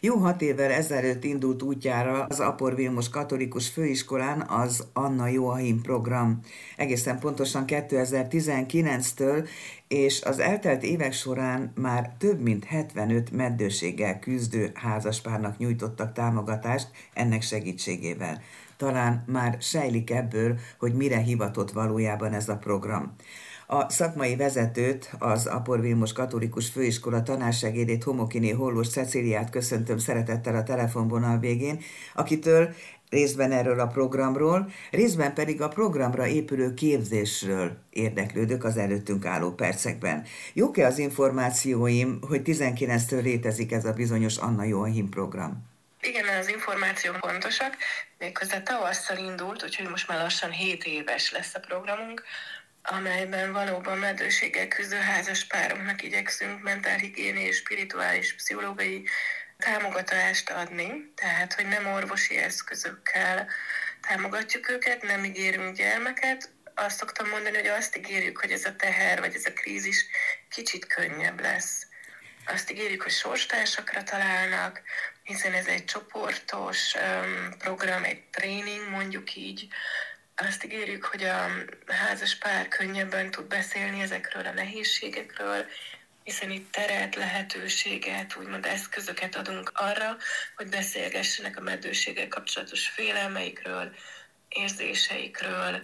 Jó 6 évvel ezelőtt indult útjára az Apor Vilmos Katolikus Főiskolán az Anna Joachim program. Egészen pontosan 2019-től, és az eltelt évek során már több mint 75 meddőséggel küzdő házaspárnak nyújtottak támogatást ennek segítségével. Talán már sejlik ebből, hogy mire hivatott valójában ez a program. A szakmai vezetőt, az Apor Vilmos Katolikus Főiskola tanársegédét, Homokiné Hollós Cecíliát köszöntöm szeretettel a telefonvonal végén, akitől részben erről a programról, részben pedig a programra épülő képzésről érdeklődök az előttünk álló percekben. Jók-e az információim, hogy 19-től létezik ez a bizonyos Anna Joachim program? Igen, az információk pontosak, méghozzá tavasszal indult, úgyhogy most már lassan 7 éves lesz a programunk, amelyben valóban meddőséggel küzdő házaspároknak igyekszünk mentálhigiéni és spirituális, pszichológiai támogatást adni, tehát hogy nem orvosi eszközökkel támogatjuk őket, nem ígérünk gyermeket. Azt szoktam mondani, hogy azt ígérjük, hogy ez a teher vagy ez a krízis kicsit könnyebb lesz. Azt ígérjük, hogy sorstársakra találnak, hiszen ez egy csoportos program, egy tréning, mondjuk így. Azt ígérjük, hogy a házas pár könnyebben tud beszélni ezekről a nehézségekről, hiszen itt teret, lehetőséget, úgymond eszközöket adunk arra, hogy beszélgessenek a meddőséggel kapcsolatos félelmeikről, érzéseikről,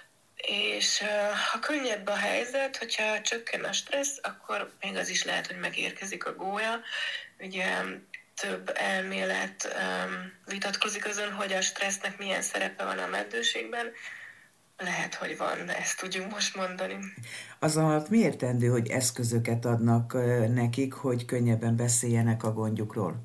és ha könnyebb a helyzet, hogyha csökken a stressz, akkor még az is lehet, hogy megérkezik a gólya. Ugye több elmélet vitatkozik azon, hogy a stressznek milyen szerepe van a meddőségben. Lehet, hogy van, ezt tudjuk most mondani. Az alatt mi értendő, hogy eszközöket adnak nekik, hogy könnyebben beszéljenek a gondjukról?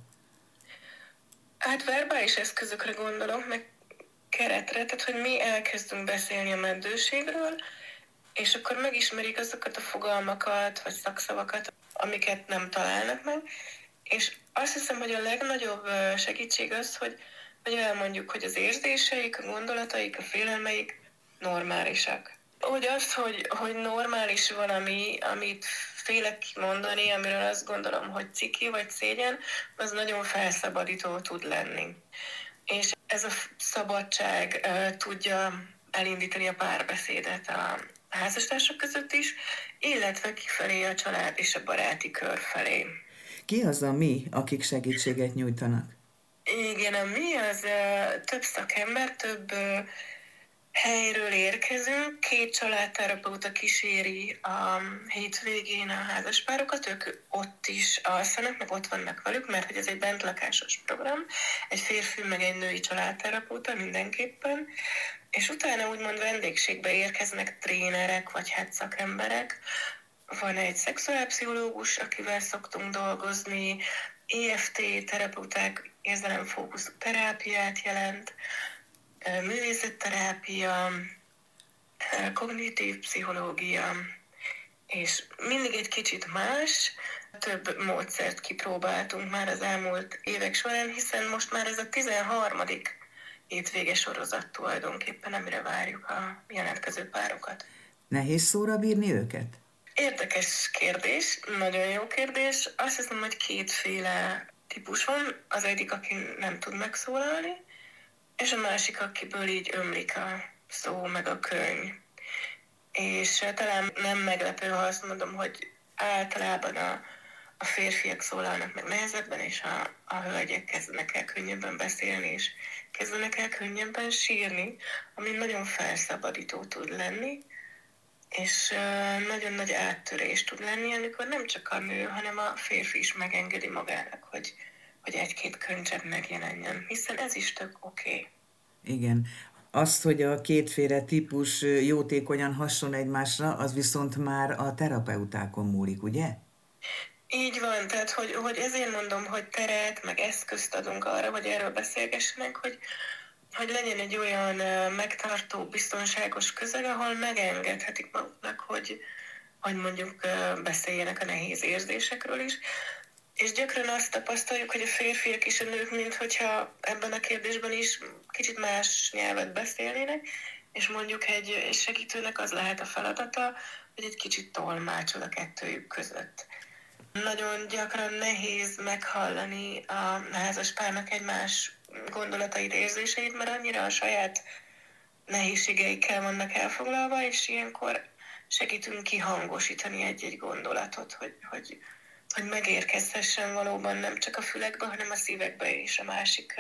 Hát verbális eszközökre gondolok, meg keretre, tehát hogy mi elkezdünk beszélni a meddőségről, és akkor megismerik azokat a fogalmakat, vagy szakszavakat, amiket nem találnak meg, és azt hiszem, hogy a legnagyobb segítség az, hogy elmondjuk, hogy az érzéseik, a gondolataik, a félelmeik normálisak. Hogy az, hogy normális valami, amit félek kimondani, amiről azt gondolom, hogy ciki vagy szégyen, az nagyon felszabadító tud lenni. És ez a szabadság tudja elindítani a párbeszédet a házastársak között is, illetve kifelé a család és a baráti kör felé. Ki az a mi, akik segítséget nyújtanak? Igen, a mi az több szakember, több helyről érkezünk. 2 családterapeuta kíséri a hétvégén a házaspárokat, ők ott is alszanak, meg ott vannak velük, mert hogy ez egy bentlakásos program, egy férfi meg egy női családterapeuta mindenképpen, és utána úgymond vendégségbe érkeznek trénerek, vagy hát szakemberek. Van egy szexuálpszichológus, akivel szoktunk dolgozni, EFT terapeuták érzelemfókuszú terápiát jelent, művészetterápia, kognitív pszichológia, és mindig egy kicsit más, több módszert kipróbáltunk már az elmúlt évek során, hiszen most már ez a 13. hétvége sorozat tulajdonképpen, amire várjuk a jelentkező párokat. Nehéz szóra bírni őket? Érdekes kérdés, nagyon jó kérdés. Azt hiszem, hogy 2 féle típus van. Az egyik, aki nem tud megszólalni, és a másik, akiből így ömlik a szó, meg a könyv. És talán nem meglepő, ha azt mondom, hogy általában a férfiak szólalnak meg nehezebben, és a hölgyek kezdenek el könnyebben beszélni, és kezdenek el könnyebben sírni, ami nagyon felszabadító tud lenni, és nagyon nagy áttörés tud lenni, amikor nem csak a nő, hanem a férfi is megengedi magának, hogy egy-két könycsepp megjelenjen, hiszen ez is tök oké. Igen. Azt, hogy a 2 féle típus jótékonyan hasson egymásra, az viszont már a terapeutákon múlik, ugye? Így van, tehát hogy ezért mondom, hogy teret, meg eszközt adunk arra, hogy erről beszélgessenek, hogy legyen egy olyan megtartó, biztonságos közeg, ahol megengedhetik maguknak, hogy mondjuk beszéljenek a nehéz érzésekről is. És gyakran azt tapasztaljuk, hogy a férfiak és a nők, minthogyha ebben a kérdésben is kicsit más nyelvet beszélnének, és mondjuk egy segítőnek az lehet a feladata, hogy egy kicsit tolmácsol a kettőjük között. Nagyon gyakran nehéz meghallani a házaspárnak egymás gondolatait, érzéseit, mert annyira a saját nehézségeikkel vannak elfoglalva, és ilyenkor segítünk kihangosítani egy-egy gondolatot, hogy megérkezhessen valóban nem csak a fülekbe, hanem a szívekbe is a másik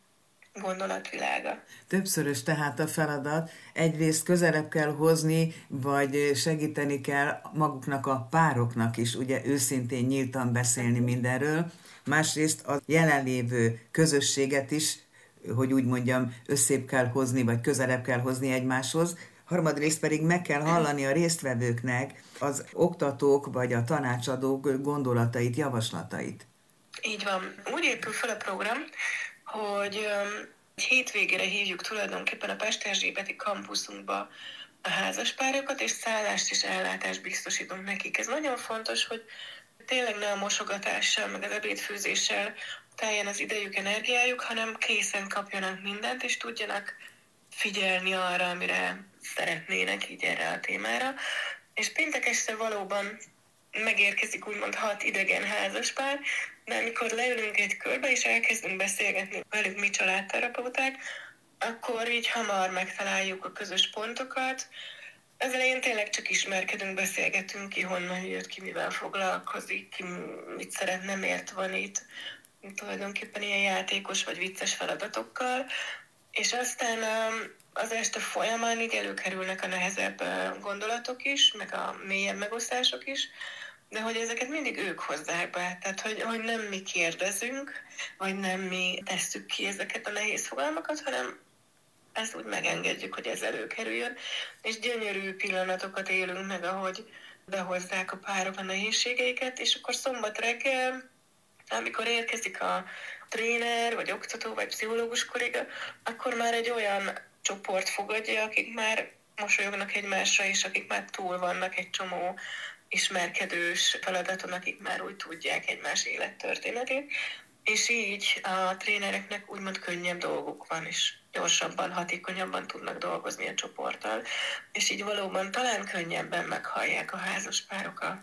gondolatvilága. Többszörös tehát a feladat. Egyrészt közelebb kell hozni, vagy segíteni kell maguknak a pároknak is, ugye őszintén nyíltan beszélni mindenről. Másrészt a jelenlévő közösséget is, hogy úgy mondjam, összébb kell hozni, vagy közelebb kell hozni egymáshoz. Harmadrészt pedig meg kell hallani a résztvevőknek az oktatók vagy a tanácsadók gondolatait, javaslatait. Így van. Úgy épül fel a program, hogy egy hétvégére hívjuk tulajdonképpen a Pesterzsébeti kampuszunkba a házaspárokat, és szállást és ellátást biztosítunk nekik. Ez nagyon fontos, hogy tényleg ne a mosogatással, meg az ebédfőzéssel teljen az idejük, energiájuk, hanem készen kapjanak mindent, és tudjanak figyelni arra, amire szeretnének így erre a témára. És péntek este valóban megérkezik úgymond 6 idegen házaspár, de amikor leülünk egy körbe és elkezdünk beszélgetni velük mi családterapeuták, akkor így hamar megtaláljuk a közös pontokat. Az elején tényleg csak ismerkedünk, beszélgetünk ki, honnan jött, ki mivel foglalkozik, ki mit szeretne, miért van itt. Tulajdonképpen ilyen játékos vagy vicces feladatokkal. És aztán az este folyamán így előkerülnek a nehezebb gondolatok is, meg a mélyebb megosztások is, de hogy ezeket mindig ők hozzák be. Tehát, hogy nem mi kérdezünk, vagy nem mi tesszük ki ezeket a nehéz fogalmakat, hanem ezt úgy megengedjük, hogy ez előkerüljön. És gyönyörű pillanatokat élünk meg, ahogy behozzák a párok a nehézségeiket, és akkor szombat reggel, amikor érkezik a tréner, vagy oktató, vagy pszichológus kolléga, akkor már egy olyan csoport fogadja, akik már mosolyognak egymásra, és akik már túl vannak egy csomó ismerkedős feladaton, akik már úgy tudják egymás élettörténetét, és így a trénereknek úgymond könnyebb dolguk van, és gyorsabban, hatékonyabban tudnak dolgozni a csoporttal, és így valóban talán könnyebben meghallják a házaspárok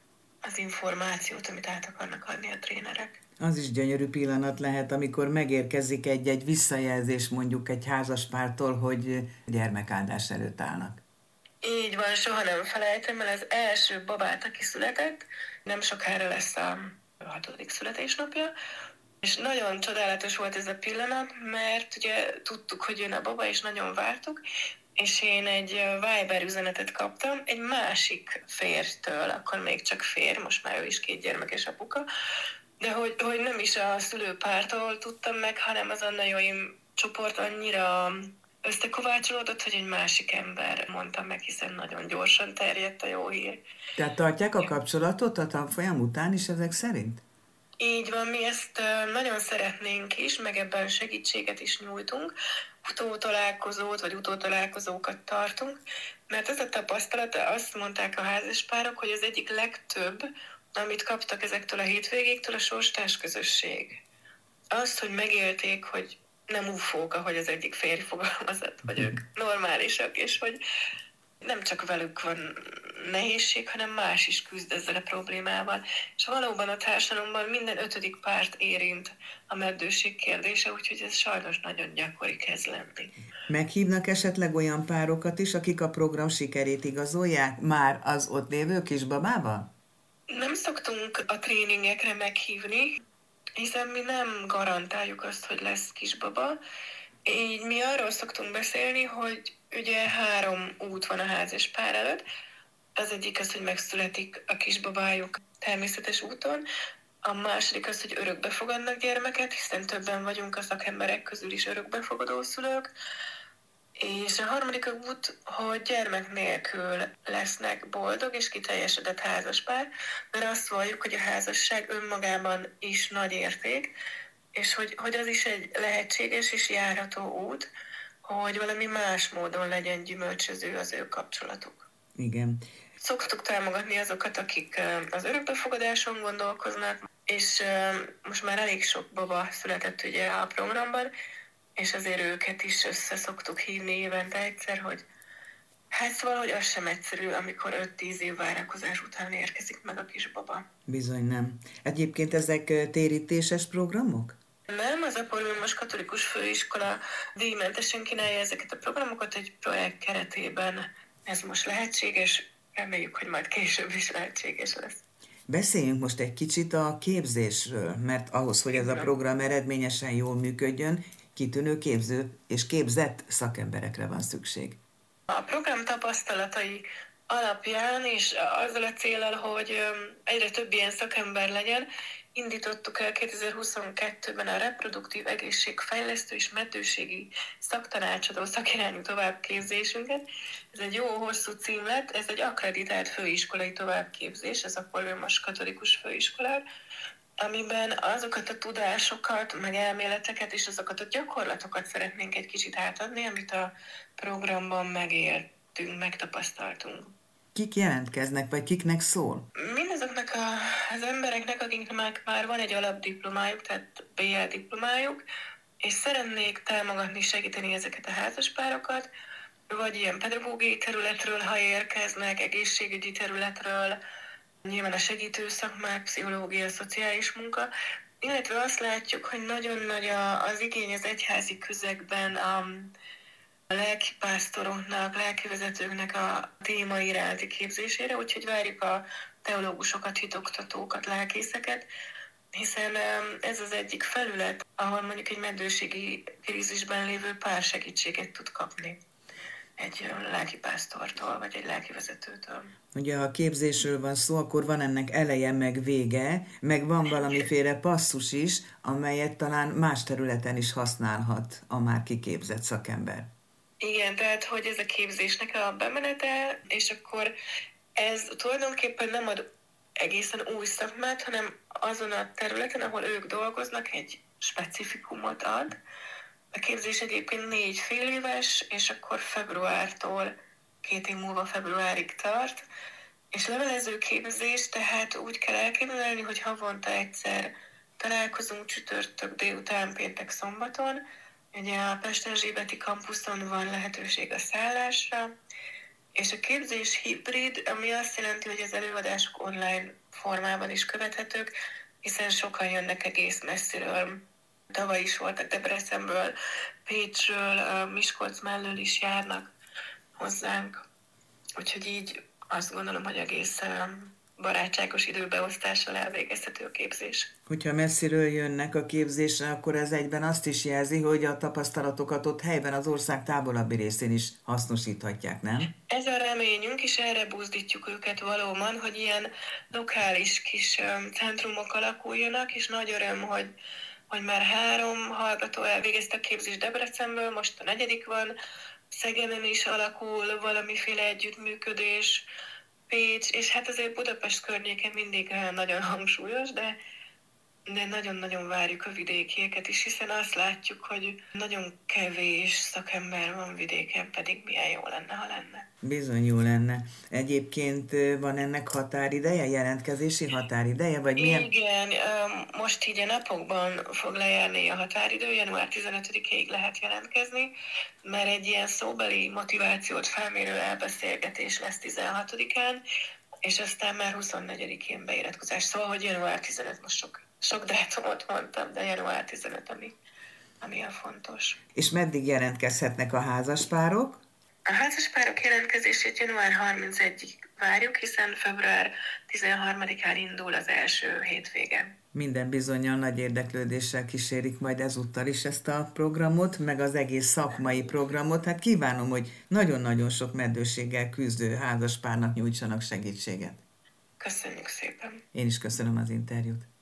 az információt, amit át akarnak adni a trénerek. Az is gyönyörű pillanat lehet, amikor megérkezik egy visszajelzés mondjuk egy házaspártól, hogy gyermekáldás előtt állnak. Így van, soha nem felejtem, mert az első babát, aki született, nem sokára lesz a 6. születésnapja, és nagyon csodálatos volt ez a pillanat, mert ugye tudtuk, hogy jön a baba, és nagyon vártuk, és én egy Viber üzenetet kaptam egy másik férjtől, akkor még csak férj, most már ő is 2 gyermekes apuka, de hogy nem is a szülőpártól tudtam meg, hanem az Anna Joim csoport annyira összekovácsolódott, hogy egy másik ember mondta meg, hiszen nagyon gyorsan terjedt a jó hír. Tehát tartják a kapcsolatot a tanfolyam után is ezek szerint? Így van, mi ezt nagyon szeretnénk is, meg ebben segítséget is nyújtunk, utótalálkozót vagy utótalálkozókat tartunk, mert ez a tapasztalat, azt mondták a házaspárok, hogy az egyik legtöbb, amit kaptak ezektől a hétvégéktől, a sorstárs közösség. Azt, hogy megélték, hogy nem ufók, ahogy az egyik férj fogalmazott, hogy ők normálisak, és hogy nem csak velük van nehézség, hanem más is küzd ezzel a problémával. És valóban a társadalomban minden 5. párt érint a meddőség kérdése, úgyhogy ez sajnos nagyon gyakori kezd lenni. Meghívnak esetleg olyan párokat is, akik a program sikerét igazolják már az ott lévő kisbabával? Nem szoktunk a tréningekre meghívni, hiszen mi nem garantáljuk azt, hogy lesz kisbaba. Így mi arról szoktunk beszélni, hogy ugye 3 út van a házas pár előtt. Az egyik az, hogy megszületik a kisbabájuk természetes úton. A második az, hogy örökbe fogadnak gyermeket, hiszen többen vagyunk a szakemberek közül is örökbefogadó szülők. És a harmadik út, hogy gyermek nélkül lesznek boldog és kiteljesedett házaspár, mert azt valljuk, hogy a házasság önmagában is nagy érték, és hogy az is egy lehetséges és járható út, hogy valami más módon legyen gyümölcsöző az ő kapcsolatuk. Igen. Szoktuk támogatni azokat, akik az örökbefogadáson gondolkoznak, és most már elég sok baba született ugye a programban, és azért őket is össze szoktuk hívni évente egyszer, Hát szóval, hogy az sem egyszerű, amikor 5-10 év várakozás után érkezik meg a kisbaba. Bizony nem. Egyébként ezek térítéses programok? Nem, az Apor Vilmos Katolikus Főiskola díjmentesen kínálja ezeket a programokat egy projekt keretében. Ez most lehetséges, reméljük, hogy majd később is lehetséges lesz. Beszéljünk most egy kicsit a képzésről, mert ahhoz, hogy ez a program eredményesen jól működjön, kitűnő képző és képzett szakemberekre van szükség. A program tapasztalatai alapján és azzal a céllal, hogy egyre több ilyen szakember legyen, indítottuk el 2022-ben a reproduktív egészségfejlesztő és meddőségi szaktanácsadó szakirányú továbbképzésünket. Ez egy jó hosszú cím lett, ez egy akkreditált főiskolai továbbképzés, ez a Apor Vilmos Katolikus Főiskolán, amiben azokat a tudásokat, meg elméleteket és azokat a gyakorlatokat szeretnénk egy kicsit átadni, amit a programban megéltünk, megtapasztaltunk. Kik jelentkeznek, vagy kiknek szól? Mindazoknak az embereknek, akiknek már van egy alapdiplomájuk, tehát BL diplomájuk, és szeretnék támogatni, segíteni ezeket a házaspárokat, vagy ilyen pedagógiai területről, ha érkeznek, egészségügyi területről, nyilván a segítő szakmák, pszichológia, szociális munka, illetve azt látjuk, hogy nagyon nagy az igény az egyházi közegben a lelkipásztoroknak, lelkivezetőknek a téma iránti képzésére, úgyhogy várjuk a teológusokat, hitoktatókat, lelkészeket, hiszen ez az egyik felület, ahol mondjuk egy meddőségi krízisben lévő pár segítséget tud kapni egy lelkipásztortól, vagy egy lelkivezetőtől. Ugye, ha a képzésről van szó, akkor van ennek eleje, meg vége, meg van valamiféle passzus is, amelyet talán más területen is használhat a már kiképzett szakember. Igen, tehát, hogy ez a képzésnek a bemenete, és akkor ez tulajdonképpen nem ad egészen új szakmát, hanem azon a területen, ahol ők dolgoznak, egy specifikumot ad. A képzés egyébként 4 fél éves, és akkor februártól 2 év múlva februárig tart, és levelező képzés, tehát úgy kell elképzelni, hogy havonta egyszer találkozunk csütörtök délután, péntek, szombaton. Ugye a Pesterzsébeti kampuszon van lehetőség a szállásra, és a képzés hibrid, ami azt jelenti, hogy az előadások online formában is követhetők, hiszen sokan jönnek egész messziről. Tavaly is voltak Debrecenből, Pécsről, Miskolc mellől is járnak hozzánk. Úgyhogy így azt gondolom, hogy egész barátságos időbeosztással elvégezhető a képzés. Hogyha messziről jönnek a képzésre, akkor ez egyben azt is jelzi, hogy a tapasztalatokat ott helyben az ország távolabbi részén is hasznosíthatják, nem? Ez a reményünk, és erre buzdítjuk őket valóban, hogy ilyen lokális kis centrumok alakuljanak, és nagy öröm, hogy már 3 hallgató elvégezte a képzést Debrecenből, most a 4. van, Szegeden is alakul valamiféle együttműködés, Pécs, és hát azért Budapest környéken mindig nagyon hangsúlyos, de nagyon-nagyon várjuk a vidékieket is, hiszen azt látjuk, hogy nagyon kevés szakember van vidéken, pedig milyen jó lenne, ha lenne. Bizony jó lenne. Egyébként van ennek határideje, jelentkezési határideje, vagy milyen? Igen, most így a napokban fog lejárni a határidő, január 15-ig lehet jelentkezni, mert egy ilyen szóbeli motivációt felmérő elbeszélgetés lesz 16-án, és aztán már 24-én beiratkozás. Szóval, hogy január 15, most sok dátumot mondtam, de január 15, ami a fontos. És meddig jelentkezhetnek a házaspárok? A házaspárok jelentkezését január 31-ig várjuk, hiszen február 13-án indul az első hétvége. Minden bizonnyal nagy érdeklődéssel kísérik majd ezúttal is ezt a programot, meg az egész szakmai programot. Hát kívánom, hogy nagyon-nagyon sok meddőséggel küzdő házaspárnak nyújtsanak segítséget. Köszönjük szépen! Én is köszönöm az interjút.